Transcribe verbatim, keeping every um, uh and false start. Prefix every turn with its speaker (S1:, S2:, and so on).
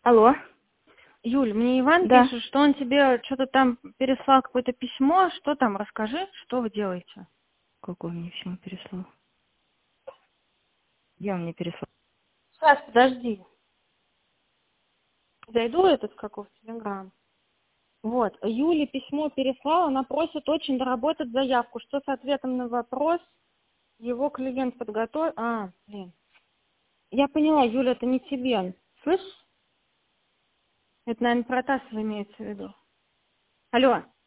S1: Алло.
S2: Юль, мне Иван
S1: Да.
S2: пишет, что он тебе что-то там переслал какое-то письмо. Что там? Расскажи, что вы делаете?
S1: Какой мне письмо переслал? Где он мне переслал?
S2: Сейчас, подожди. Зайду этот, как в Телеграм. Вот, Юле письмо переслала, она просит очень доработать заявку. Что с ответом на вопрос его клиент подготовил? А, блин. Я поняла, Юля, это не тебе. Слышишь? Это, наверное, Протасова имеется в виду. Алло.